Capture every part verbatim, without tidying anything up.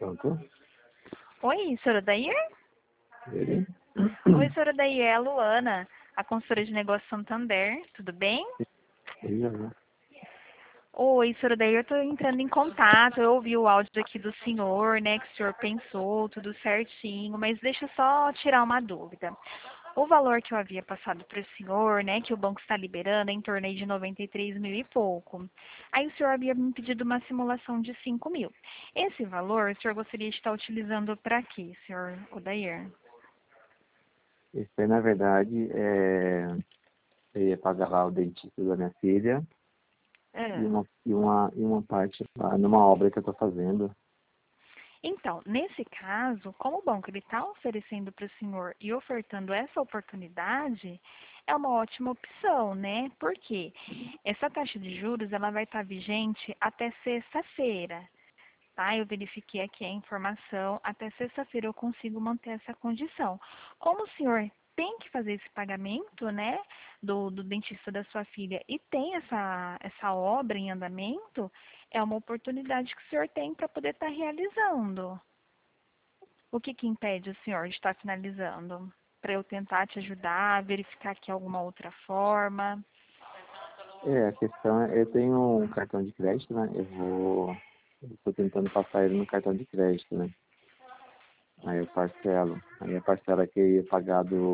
Pronto. Oi, Sorodair? Ele? Oi, Sorodair, é a Luana, a consultora de negócios Santander, tudo bem? Ele já. Oi, Sorodair, eu estou entrando em contato, eu ouvi o áudio aqui do senhor, né, que o senhor pensou, tudo certinho, mas deixa eu só tirar uma dúvida. O valor que eu havia passado para o senhor, né, que o banco está liberando, é em torno aí de noventa e três mil e pouco. Aí o senhor havia me pedido uma simulação de cinco mil. Esse valor, o senhor gostaria de estar utilizando para quê, senhor Odair? Isso aí, na verdade, é... eu ia pagar lá o dentista da minha filha e Ah. uma, e uma, e uma parte lá numa obra que eu estou fazendo. Então, nesse caso, como o banco está oferecendo para o senhor e ofertando essa oportunidade, é uma ótima opção, né? Porque essa taxa de juros ela vai estar vigente até sexta-feira, tá? Eu verifiquei aqui a informação, até sexta-feira eu consigo manter essa condição. Como o senhor tem que fazer esse pagamento, né, do, do dentista da sua filha e tem essa, essa obra em andamento, é uma oportunidade que o senhor tem para poder estar realizando. O que que impede o senhor de estar finalizando? Para eu tentar te ajudar, verificar aqui alguma outra forma. É, a questão é, eu tenho um cartão de crédito, né? Eu vou... Estou tentando passar ele no cartão de crédito, né? Aí eu parcelo. Aí a parcela que eu ia pagar do,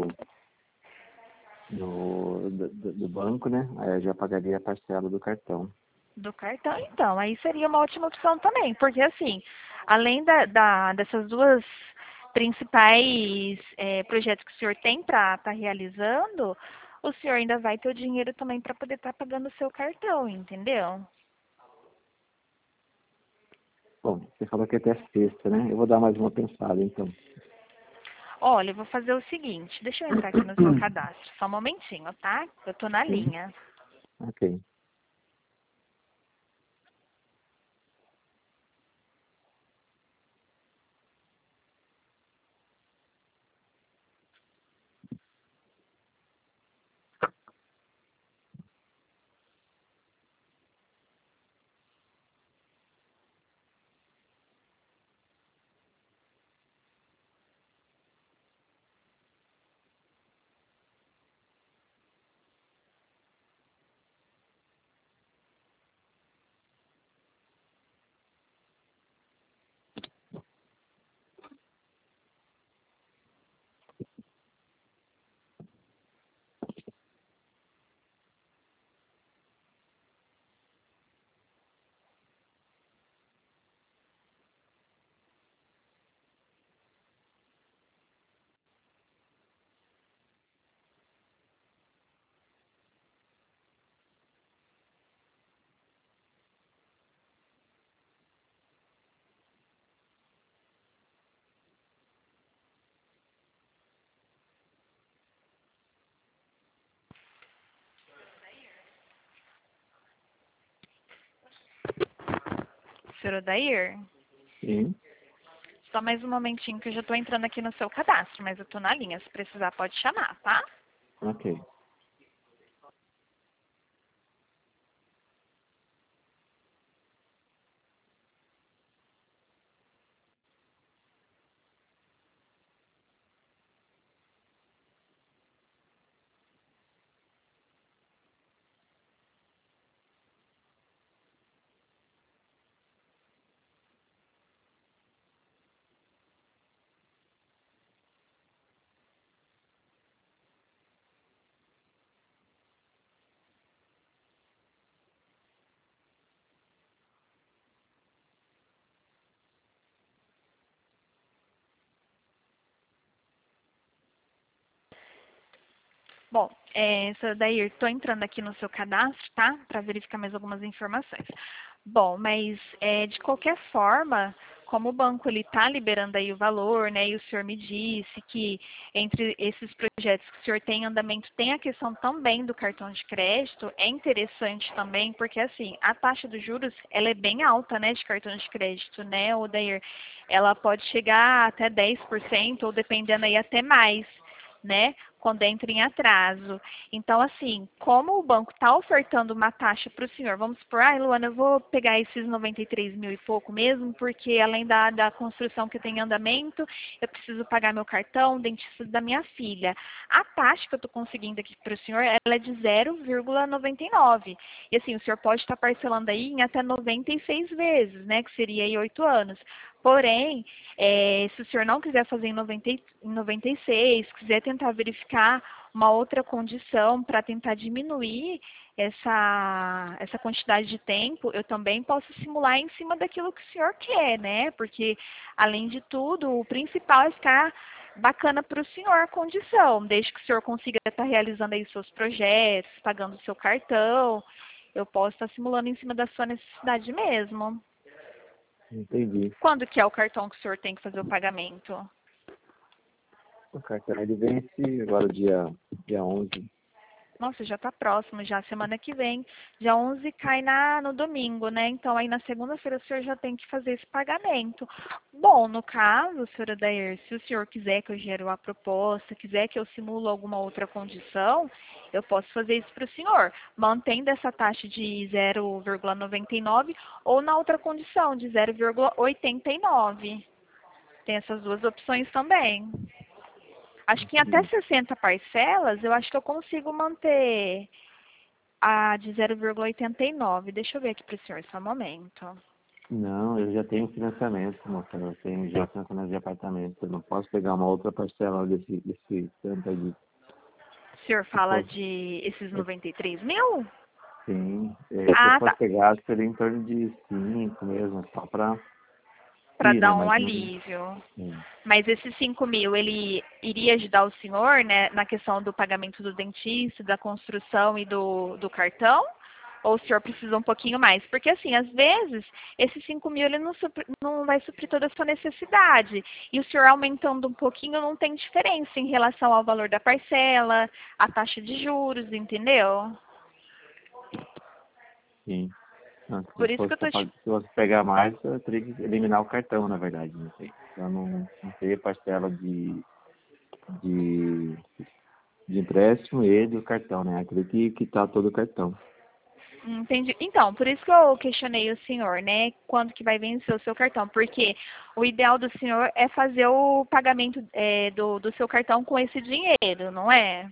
no, do, do do banco, né? Aí eu já pagaria a parcela do cartão. Do cartão, então, aí seria uma ótima opção também, porque assim, além da, da- dessas duas principais eh, projetos que o senhor tem para estar realizando, o senhor ainda vai ter o dinheiro também para poder estar pagando o seu cartão, entendeu? Bom, você falou que até sexta, né? Eu vou dar mais uma pensada, então. Olha, eu vou fazer o seguinte, deixa eu entrar aqui no seu cadastro, só um momentinho, tá? Eu tô na Sim, linha. ok. Senhor Odair, Sim, só mais um momentinho que eu já tô entrando aqui no seu cadastro, mas eu tô na linha, se precisar pode chamar, tá? ok. Bom, é, senhor Dair, estou entrando aqui no seu cadastro, tá? Para verificar mais algumas informações. Bom, mas é, de qualquer forma, como o banco ele está liberando aí o valor, né? E o senhor me disse que entre esses projetos que o senhor tem em andamento tem a questão também do cartão de crédito, é interessante também, porque assim, a taxa dos juros ela é bem alta, né, de cartão de crédito, né, Odair? Ela pode chegar até dez por cento ou dependendo aí até mais, né? quando entra em atraso. Então, assim, como o banco está ofertando uma taxa para o senhor, vamos supor, ah, Luana, eu vou pegar esses noventa e três mil e pouco mesmo, porque além da, da construção que tem em andamento, eu preciso pagar meu cartão, dentista da minha filha. A taxa que eu estou conseguindo aqui para o senhor, ela é de zero vírgula noventa e nove. E assim, o senhor pode estar parcelando aí em até noventa e seis vezes, né, que seria aí oito anos. Porém, é, se o senhor não quiser fazer em, noventa, em noventa e seis, quiser tentar verificar uma outra condição para tentar diminuir essa, essa quantidade de tempo, eu também posso simular em cima daquilo que o senhor quer, né? Porque, além de tudo, o principal é ficar bacana para o senhor a condição, desde que o senhor consiga estar realizando aí seus projetos, pagando o seu cartão, eu posso estar simulando em cima da sua necessidade mesmo. Entendi. Quando que é o cartão que o senhor tem que fazer o pagamento? O cartão ele vence agora dia, dia onze. Nossa, já está próximo, já semana que vem. Dia onze cai na, no domingo, né? Então, aí na segunda-feira o senhor já tem que fazer esse pagamento. Bom, no caso, senhora Adair, se o senhor quiser que eu gere uma proposta, quiser que eu simulo alguma outra condição, eu posso fazer isso para o senhor, mantendo essa taxa de zero vírgula noventa e nove ou na outra condição, de zero vírgula oitenta e nove. Tem essas duas opções também. Acho que em até sessenta parcelas, eu acho que eu consigo manter a de zero vírgula oitenta e nove. Deixa eu ver aqui para o senhor, só um momento. Não, eu já tenho financiamento, moça. Eu tenho já financiamento de apartamento. Eu não posso pegar uma outra parcela desse, desse tanto aí. O senhor fala de esses noventa e três mil? Sim. É, se eu Ah, fosse tá. pegar, seria em torno de cinco mesmo, só para Para ir, né? dar um Mas não. alívio. Sim. Mas esses cinco mil, ele iria ajudar o senhor, né, na questão do pagamento do dentista, da construção e do, do cartão? Ou o senhor precisa um pouquinho mais? Porque, assim, às vezes, esses cinco mil ele não, supri, não vai suprir toda a sua necessidade. E o senhor aumentando um pouquinho não tem diferença em relação ao valor da parcela, a taxa de juros, entendeu? Sim. Não, se eu Por isso que fosse, eu tô te... se eu fosse pegar mais, eu teria que eliminar o cartão, na verdade. Não sei. Eu não, não teria parcela de, de, de empréstimo e do cartão, né? Eu teria que quitar todo o cartão. Entendi. Então, por isso que eu questionei o senhor, né? Quando que vai vencer o seu cartão? Porque o ideal do senhor é fazer o pagamento é, do, do seu cartão com esse dinheiro, não é?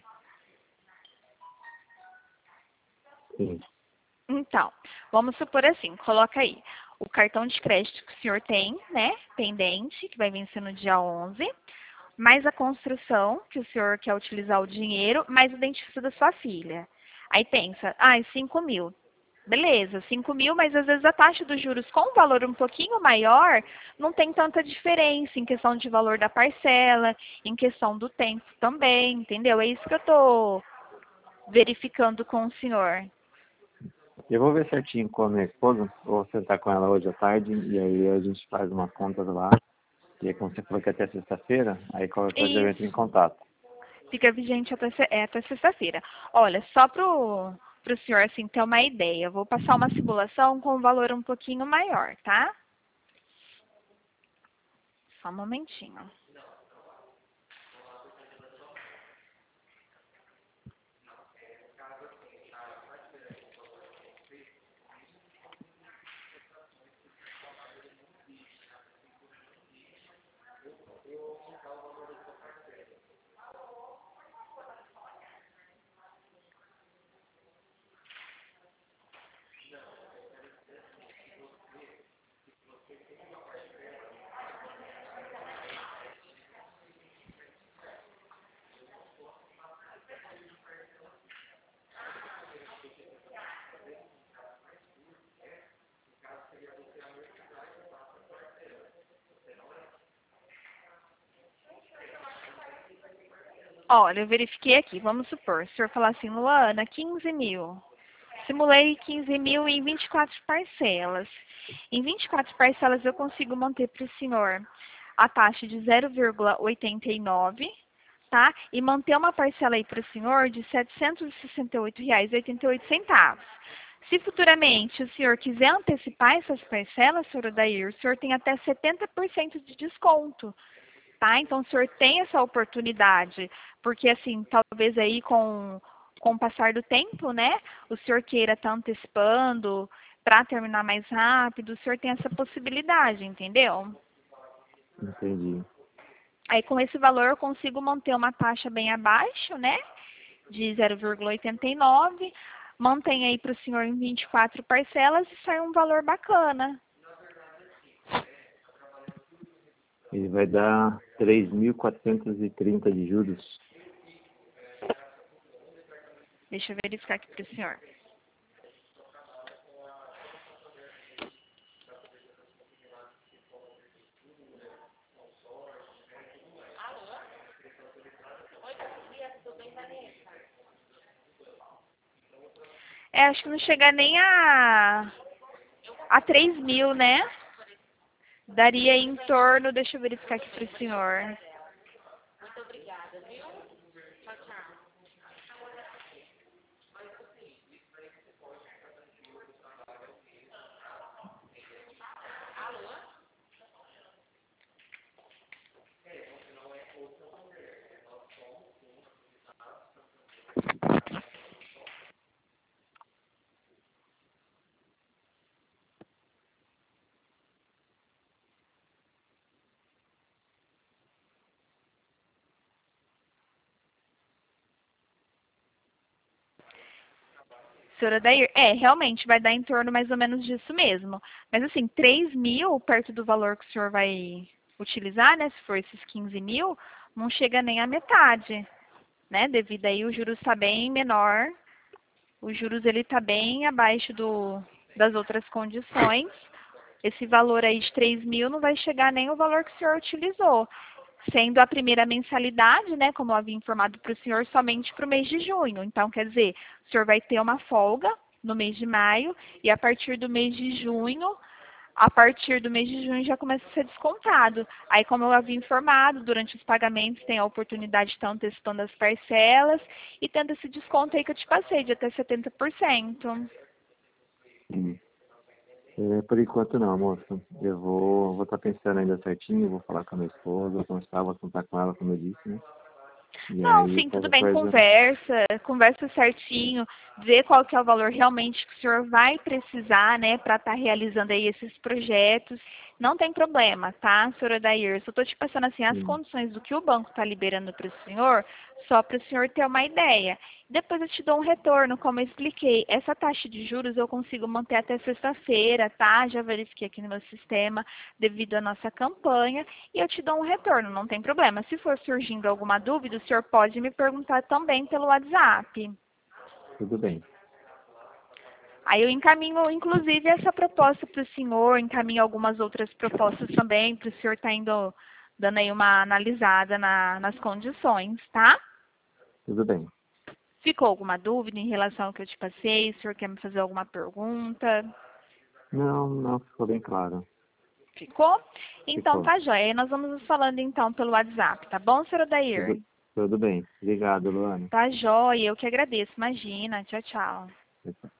Sim. Então, vamos supor assim, coloca aí o cartão de crédito que o senhor tem, né, pendente, que vai vencer no dia onze, mais a construção, que o senhor quer utilizar o dinheiro, mais o dentista da sua filha. Aí pensa, ah, cinco mil. Beleza, cinco mil, mas às vezes a taxa dos juros com um valor um pouquinho maior não tem tanta diferença em questão de valor da parcela, em questão do tempo também, entendeu? É isso que eu estou verificando com o senhor. Eu vou ver certinho com a minha esposa, vou sentar com ela hoje à tarde, e aí a gente faz uma conta lá. E aí, como você falou que é até sexta-feira, aí qualquer coisa eu entro em Isso. contato. Fica vigente até, se- é, até sexta-feira. Olha, só para o senhor assim, ter uma ideia, eu vou passar uma simulação com um valor um pouquinho maior, tá? Só um momentinho. Olha, eu verifiquei aqui, vamos supor, se o senhor falar assim, Luana, quinze mil. Simulei quinze mil em vinte e quatro parcelas. Em vinte e quatro parcelas eu consigo manter para o senhor a taxa de zero vírgula oitenta e nove, tá? E manter uma parcela aí para o senhor de setecentos e sessenta e oito reais e oitenta e oito centavos. Se futuramente o senhor quiser antecipar essas parcelas, senhor Odair, o senhor tem até setenta por cento de desconto, tá? Então, o senhor tem essa oportunidade, porque, assim, talvez aí com, com o passar do tempo, né, o senhor queira estar antecipando para terminar mais rápido, o senhor tem essa possibilidade, entendeu? Entendi. Aí, com esse valor, eu consigo manter uma taxa bem abaixo, né, de zero vírgula oitenta e nove, mantém aí para o senhor em vinte e quatro parcelas e sai um valor bacana. Ele vai dar três mil quatrocentos e trinta de juros. Deixa eu verificar aqui para o senhor. É, acho que não chega nem a, a três mil, né? Daria em torno, deixa eu verificar aqui para o senhor. Senhora Dair, é, realmente vai dar em torno mais ou menos disso mesmo. Mas assim, três mil perto do valor que o senhor vai utilizar, né? Se for esses quinze mil, não chega nem à metade, né? Devido aí o juros está bem menor. Os juros ele está bem abaixo do, das outras condições. Esse valor aí de três mil não vai chegar nem o valor que o senhor utilizou. Sendo a primeira mensalidade, né, como eu havia informado para o senhor, somente para o mês de junho. Então, quer dizer, o senhor vai ter uma folga no mês de maio e a partir do mês de junho, a partir do mês de junho já começa a ser descontado. Aí, como eu havia informado, durante os pagamentos tem a oportunidade de estar antecipando as parcelas e tendo esse desconto aí que eu te passei, de até setenta por cento. Hum. É, por enquanto não, moça. Eu vou vou estar pensando ainda certinho, vou falar com a minha esposa, vou conversar, vou contar com ela, como eu disse, né? E Não, aí, sim, tudo qualquer bem, coisa... conversa, conversa certinho, vê qual que é o valor realmente que o senhor vai precisar, né, para estar realizando aí esses projetos. Não tem problema, tá, senhora Dair? Só estou te passando assim as Sim, condições do que o banco está liberando para o senhor, só para o senhor ter uma ideia. Depois eu te dou um retorno, como eu expliquei. Essa taxa de juros eu consigo manter até sexta-feira, tá? Já verifiquei aqui no meu sistema, devido à nossa campanha, e eu te dou um retorno, não tem problema. Se for surgindo alguma dúvida, o senhor pode me perguntar também pelo WhatsApp. tudo bem. Aí eu encaminho, inclusive, essa proposta para o senhor, encaminho algumas outras propostas também, para o senhor estar indo, dando aí uma analisada na, nas condições, tá? Tudo bem. Ficou alguma dúvida em relação ao que eu te passei? O senhor quer me fazer alguma pergunta? Não, não, ficou bem claro. Ficou? Então Ficou. tá joia. Aí nós vamos nos falando então pelo WhatsApp, tá bom, senhora Dair? Tudo, tudo bem. Obrigado, Luana. Tá joia, eu que agradeço. Imagina. Tchau, tchau. Tchau, tchau.